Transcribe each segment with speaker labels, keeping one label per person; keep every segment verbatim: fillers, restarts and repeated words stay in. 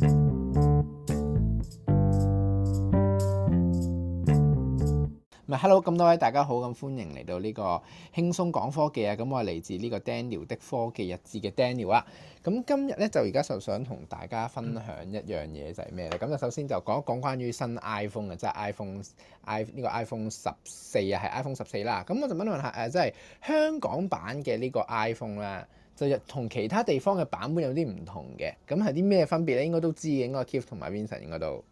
Speaker 1: Hello，咁多位大家好，咁歡迎嚟到呢個輕鬆講科技啊！咁我係嚟自呢個 Daniel 的科技日誌嘅 Daniel 啦。咁今日咧就而家就想同大家分享一樣嘢就係咩咧？咁就首先就講一講關於新 iPhone 嘅，即係 iPhone i 呢個 iPhone 十四啊，係 iPhone 十四啦。咁我就問問下誒，即係香港版嘅呢個 iPhone 啦，就同其他地方嘅版本有啲唔同嘅。咁係啲咩分別咧？應該都知嘅，應該 Keith 同埋 Vincent 應該都。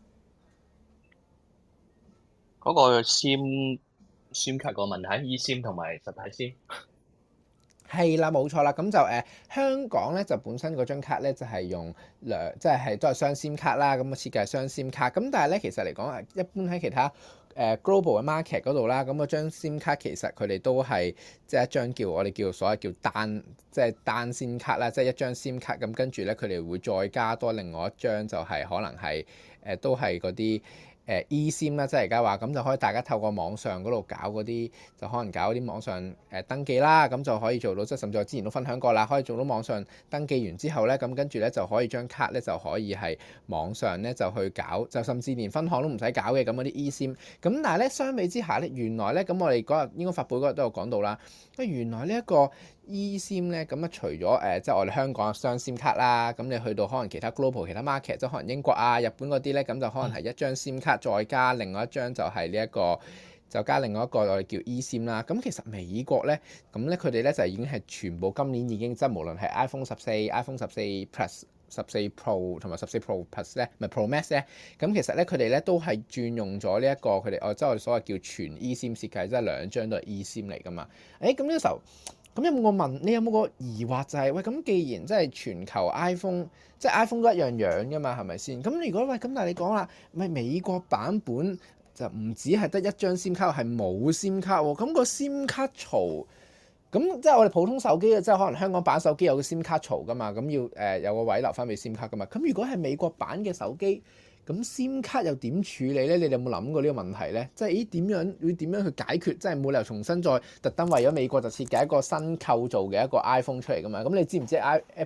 Speaker 2: 嗰個 SIM SIM 卡個問題 ，eSIM 同埋實體 SIM
Speaker 1: 係啦，冇錯啦。咁就誒、呃、香港咧就本身嗰張卡咧就係、是、用兩即係係都係雙 SIM 卡啦。咁嘅設計係雙 SIM 卡。咁但係咧其實嚟講啊，一般喺其他誒、呃、global 嘅 market 嗰度啦，咁嗰張 SIM 卡其實佢哋都係即係一張叫我哋叫所謂叫單即係單 SIM 卡啦，即係一張 SIM 卡。咁跟住咧佢哋會再加多另外一張就係可能係誒、呃、都係嗰啲。誒 eSIM 啦，即係而家話咁就可以大家透過網上嗰度搞嗰啲，就可能搞啲網上誒登記啦，咁就可以做到，即係甚至我之前都分享過啦，可以做到網上登記完之後咧，咁跟住咧就可以將卡咧就可以係網上咧就去搞，就甚至連分行都唔使搞嘅咁嗰啲 eSIM。咁但係咧相比之下咧，原來咧咁我哋嗰日應該發布嗰日都有講到啦，咁原來呢一個 eSIM 咧咁啊除咗誒即係我哋香港嘅雙 SIM 卡啦，咁你去到可能其他 global 其他 market，即係可能英國啊、日本嗰啲咧，咁就可能係一張 SIM 卡。再加另外一張就係呢一個，就加另外一個我哋叫 eSIM 啦。咁其實美國咧，咁咧佢哋咧就已經係全部今年已經即係無論係 iPhone 十四、iPhone 十四 Plus、十四 Pro 同埋十四 Pro Plus 咧，唔係 Pro Max 咧，咁其實咧佢哋咧都係轉用咗呢一個佢哋哦，即係我哋所謂叫全 eSIM 設計，即係兩張都係 eSIM 嚟噶嘛。誒咁呢個時候，咁有冇個問？你有冇個疑惑就係、是、喂咁，既然即係全球 iPhone，即係 iPhone 都一樣樣噶嘛，係咪先？咁如果喂咁，但係你講啦，咪美國版本就唔止係得一張 SIM 卡，係冇 SIM 卡喎。咁個 SIM 卡槽，咁即係我哋普通手機啊，即係可能香港版手機有個 SIM 卡槽噶嘛，咁要誒、呃、有個位留翻俾 SIM 卡噶嘛。咁如果係美國版嘅手機，咁 SIM 卡又點處理咧？你哋有冇諗過呢個問題咧？即係咦點樣會點樣去解決？即係冇理由重新再特登為咗美國就設計一個新構造嘅一個 iPhone 出嚟噶嘛？咁你知唔知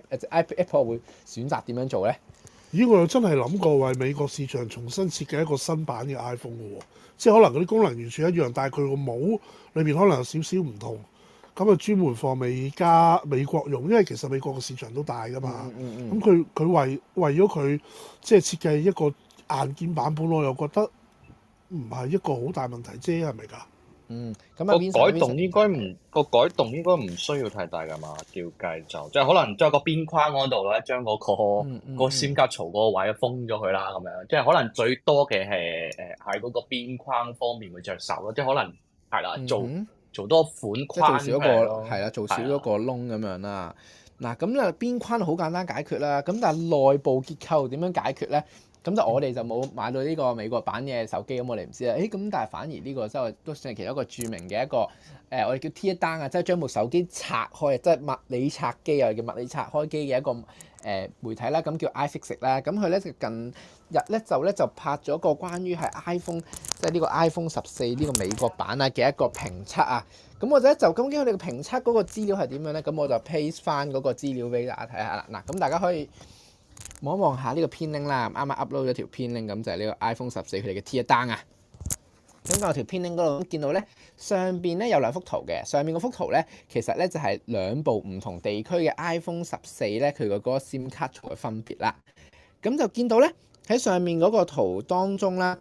Speaker 1: Apple 會選擇點樣做咧？
Speaker 3: 咦，我又真係諗過為美國市場重新設計一個新版嘅 iPhone 嘅喎，即係可能嗰啲功能完全一樣，但係佢個帽裏邊可能有少少唔同，咁啊專門放美加美國用，因為其實美國嘅市場都大噶嘛。咁佢佢為為咗佢即係設計一個硬件版本，我又覺得唔係一個好大問題啫，係咪㗎？
Speaker 1: 嗯，
Speaker 2: 咁個改動應該唔個改動應該唔需要太大㗎嘛，照計就即係可能將個邊框嗰度咧，將嗰、嗰個、嗯嗯、個 SIM 卡槽嗰個位封咗佢啦，咁樣即係可能最多嘅係誒喺嗰個邊框方面會着手咯，即係可能係啦，做、嗯、做多款框
Speaker 1: 即係做少一個係啦，做少一個窿咁樣啦。嗱咁咧邊框好簡單解決啦，咁但係內部結構點樣解決咧？咁就我哋就冇買到呢個美國版嘅手機，咁我哋唔知啦。誒咁，但係反而呢個即係都算係其中一個著名嘅一個誒、呃，我哋叫 tear down 啊，即係將部手機拆開，即係物理拆機啊，叫物理拆開機嘅一個誒、呃、媒體啦。咁叫 iFixit 啦。咁佢咧就近日咧就咧就拍咗個關於係 iPhone，即係呢個 iPhone 十四呢個美國版啊嘅一個評測啊。咁我咧就究竟佢哋嘅評測嗰個資料係點樣咧？咁我就 paste 翻嗰個資料俾大家睇下啦。嗱，咁大家可以望一望下呢個編 link 啦，啱啱 upload 咗條編 link，咁就係呢個 iPhone 十四佢哋嘅 tear down啊。咁我條編 link 嗰度見到咧，上邊咧有兩幅圖嘅，上面嗰幅圖咧其實咧就係兩部唔同地區嘅 iPhone 十四咧佢個嗰個 SIM 卡槽嘅分別啦。咁就見到咧喺上面嗰個圖當中啦，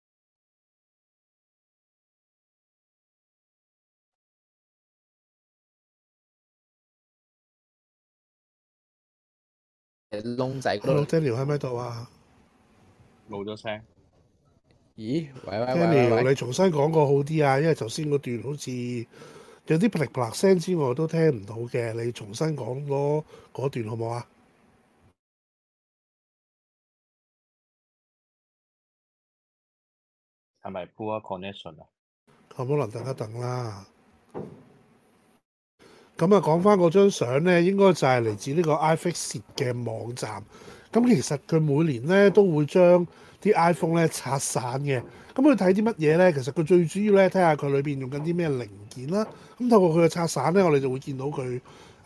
Speaker 1: 窿仔嗰度。
Speaker 3: Daniel 喺唔喺度啊？
Speaker 2: 冇咗聲。
Speaker 1: 咦？喂喂喂
Speaker 3: Daniel，你重新講過好啲啊，因為頭先嗰段好似有啲噼哩啪啦聲之外都聽唔到嘅，你重新講多嗰段好唔好啊？
Speaker 2: 係咪 poor connection 啊？
Speaker 3: 可唔可能等一等啦？咁啊，講翻嗰張相咧，應該就係嚟自呢個 iFixit 嘅網站。咁其實佢每年咧都會將啲 iPhone 咧拆散嘅。咁佢睇啲乜嘢咧？其實佢最主要咧睇下佢裏邊用緊啲咩零件啦。咁透過佢嘅拆散咧，我哋就會見到佢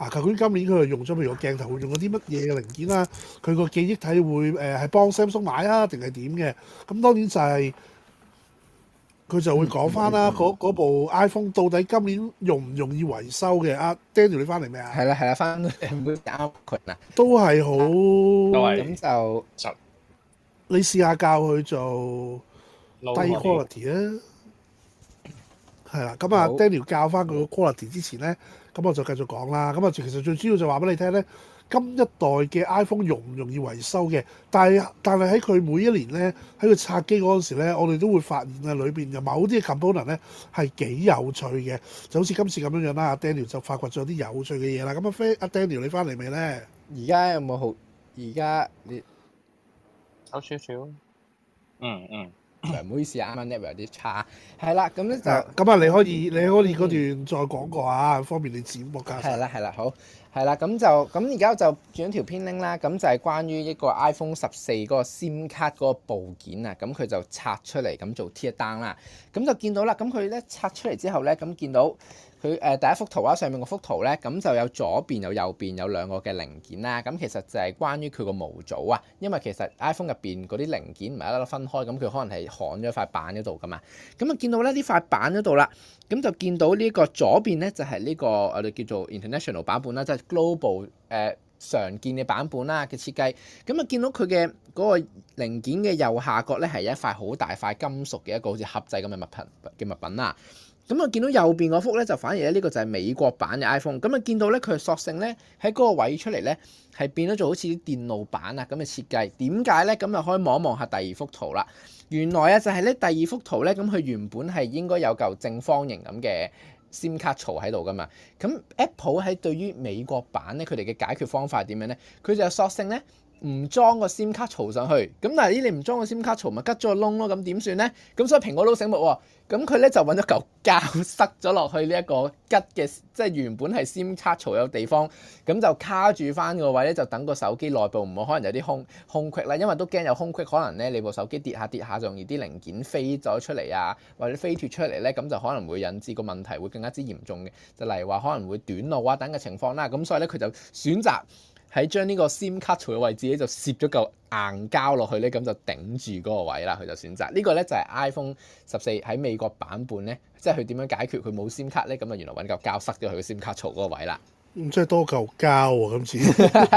Speaker 3: 啊，究竟今年佢係用咗譬如個鏡頭會用咗啲乜嘢嘅零件啦？佢個記憶體會誒係、呃、幫 Samsung 買啊，定係點嘅？咁當然就係、是。佢就會講翻啦，嗰、嗯、部 iPhone 到底今年容唔容易維修嘅？阿、啊、Daniel 你翻嚟未啊？
Speaker 1: 係啦係啦，翻會啱佢啊，
Speaker 3: 都係好，
Speaker 1: 咁就
Speaker 2: 就
Speaker 3: 你試下教佢做低 quality 啊，係啦。咁啊，Daniel 教翻佢個 quality 之前咧，咁我就繼續講啦。咁啊，其實最主要就話俾你聽咧。今一代嘅 iPhone 容唔容易維修嘅？但係但係喺佢每一年咧，喺佢拆機嗰陣時咧，我哋都會發現啊，裏邊有某啲嘅 component 咧係幾有趣嘅，就好似今次咁樣樣啦。阿 Daniel 就發掘咗啲有趣嘅嘢啦。咁啊，飛阿 Daniel 你翻嚟未咧？
Speaker 1: 而家有冇好？而家你
Speaker 2: 有少少，嗯嗯，
Speaker 1: 唔好意思，啱啱 net 有啲差。係啦，咁咧就
Speaker 3: 咁啊，你可以你可以嗰段再講過啊，方便你剪播架。
Speaker 1: 係啦係啦，好。係啦，咁就咁而家就轉咗條片 link 啦，咁就係關於一個 iPhone 十四嗰個 SIM 卡嗰個部件啊，咁佢就拆出嚟咁做 tear down 啦，咁就見到啦，咁佢咧拆出嚟之後咧，咁見到佢誒第一幅圖啦，上面嗰幅圖咧，咁就有左邊有右邊有兩個嘅零件啦，咁其實就係關於佢個模組啊，因為其實 iPhone 入邊嗰啲零件唔係一粒粒分開，咁佢可能係焊咗塊板嗰度噶嘛，咁啊見到咧呢塊板嗰度啦，咁就見到呢個左邊咧就係呢個我哋叫做 International 版本啦，即係 Global 誒、呃、常見嘅版本啦嘅設計，咁啊見到佢嘅嗰個零件嘅右下角咧係一塊好大塊金屬嘅一個好似盒仔咁嘅物品嘅物品啦。咁啊，見到右邊嗰幅咧，就反而咧呢個就係美國版嘅 iPhone。咁啊，見到咧佢索性咧喺嗰個位出嚟咧，係變咗做好似啲電路板啊咁嘅設計。點解咧？咁就可以望一望下第二幅圖啦。原來啊，就係咧第二幅圖咧，咁佢原本係應該有嚿正方形咁嘅 SIM 卡槽喺度噶嘛。咁 Apple 喺對於美國版咧，佢哋嘅解決方法係點樣咧？佢就索性咧唔裝個 SIM 卡槽上去。咁但係咦，你唔裝個 SIM 卡槽咪吉咗個窿咯？咁點算咧？咁所以蘋果都醒目喎。咁佢咧就揾咗嚿膠塞咗落去呢一個吉嘅，即係原本係 SIM 卡槽有地方，咁就卡住翻個位咧，就等個手機內部唔好可能有啲空空隙啦，因為都驚有空隙，可能咧你部手機跌下跌下就容易啲零件飛咗出嚟啊，或者飛脱出嚟咧，咁就可能會引致個問題會更加之嚴重嘅，就例如話可能會短路啊等嘅情況啦。咁所以咧佢就選擇喺將呢個 SIM 卡槽嘅位置咧就攝咗嚿硬膠落去咧，咁就頂住嗰個位啦。佢就選擇、這個、呢個咧就係、是、iPhone 十四喺美國版本咧，即係佢點樣解決佢冇 SIM 卡咧？咁啊原來揾嚿膠塞咗佢個 SIM 卡槽嗰個位啦。
Speaker 3: 咁即係多嚿膠喎、啊，今次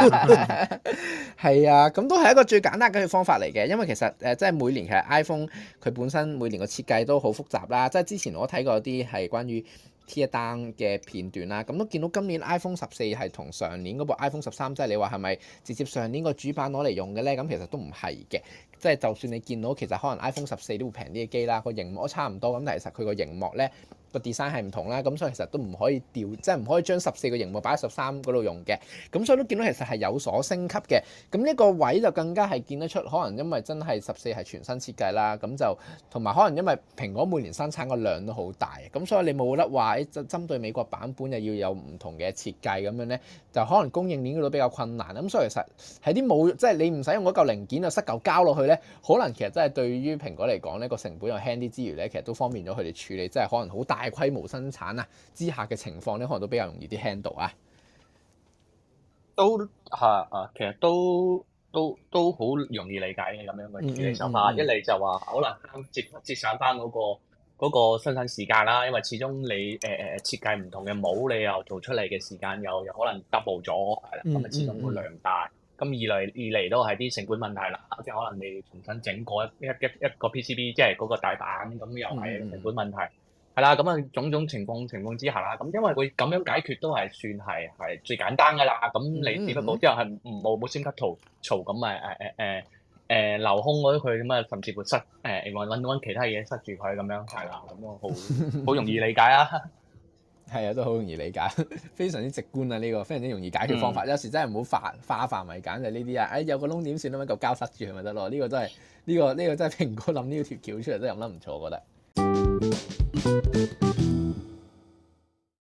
Speaker 1: 係啊，咁都係一個最簡單嘅方法嚟嘅，因為其實誒即係每年其實 iPhone 佢本身每年個設計都好複雜啦。即係之前我睇過啲係關於 tear down 嘅片段啦，咁都見到今年 iPhone 十四係同上年嗰部 iPhone 十三，即係你話係咪直接上年個主板攞嚟用嘅咧？咁其實都唔係嘅，即係就算你見到其實可能 iPhone 十四都會平啲嘅機啦，個熒幕都差唔多，咁但係其實佢個熒幕咧個 design 係唔同啦，咁所以其實都唔可以調，即係唔可以將十四個熒幕擺喺十三嗰度用嘅，咁所以都見到其實係有所升級嘅。咁呢個位就更加係見得出，可能因為真係十四係全新設計啦，咁就同埋可能因為蘋果每年生產個量都好大，咁所以你冇得話誒針對美國版本又要有唔同嘅設計咁樣咧，就可能供應鏈嗰度比較困難。咁所以其實喺啲冇即係你唔使用嗰嚿零件就塞嚿膠落去咧，可能其實真係對於蘋果嚟講咧個成本又輕啲之餘咧，其實都方便咗佢哋處理，即係可能好大規模生產啊之下嘅情況咧，可能都比較容易啲 handle 啊。
Speaker 2: 都係啊，其實都都都好容易理解嘅咁樣嘅處理手法。嗯嗯嗯、一嚟就話可能節節省翻嗰個嗰個生產時間啦，因為始終你誒誒、呃、設計唔同嘅模，你又做出嚟嘅時間又又可能 double 咗，係啦，咁啊、嗯嗯、始終個量大。咁二嚟二嚟都係啲成本問題啦，即係可能你重新整過一一一一個 P C B， 即係嗰個大板，咁又係成本問題。嗯嗯係啦，咁啊種種情況情況之下啦，咁因為佢咁樣解決都係算係係最簡單噶啦。咁你只不過之後係冇冇 SIM 卡槽槽咁誒誒誒誒誒留空嗰啲佢咁啊，甚至乎塞誒揾揾揾其他嘢塞住佢咁樣，係啦，咁啊好好容易理解啊。
Speaker 1: 係啊，都好容易理解，非常之直觀啊！呢、這個非常之容易解決方法。嗯、有時真係唔好化化範圍簡就呢啲啊！誒、哎、有個窿點算啊？揾嚿膠塞住佢咪得咯？呢、這個真係呢、這個呢、這個真係蘋果諗呢條橋出嚟都諗得唔錯，我覺得。